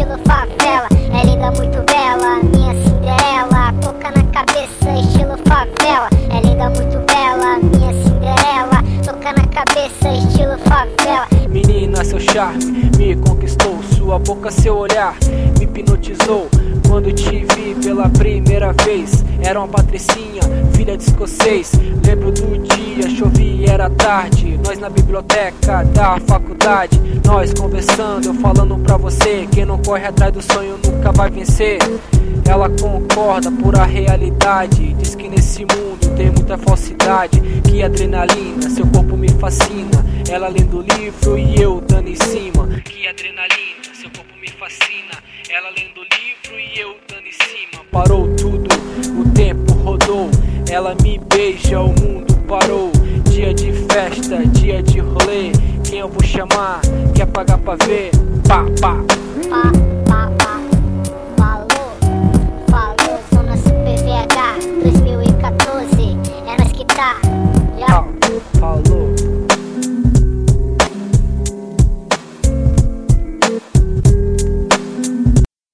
estilo favela. É linda, muito bela, minha Cinderela. Toca na cabeça, estilo favela. É linda, muito bela, minha Cinderela. Toca na cabeça, estilo favela. Menina, seu charme me conquistou. Sua boca, seu olhar me hipnotizou. Quando te vi pela primeira vez, era uma patricinha, filha de escocês. Lembro do dia, chovia, era tarde. Nós na biblioteca da faculdade, nós conversando, eu falando pra você: quem não corre atrás do sonho nunca vai vencer. Ela concorda por a realidade, diz que nesse mundo tem muita falsidade. Que adrenalina, seu corpo me fascina. Ela lendo o livro e eu dando em cima. Que adrenalina, seu corpo me fascina. Ela lendo o livro e eu dando em cima. Parou tudo, o tempo rodou. Ela me beija, o mundo parou. Dia de festa, dia de rolê. Quem eu vou chamar? Quer pagar pra ver? Pá, pá. Pá, pá, pá. Falou, falou, sou na Super VH 2000.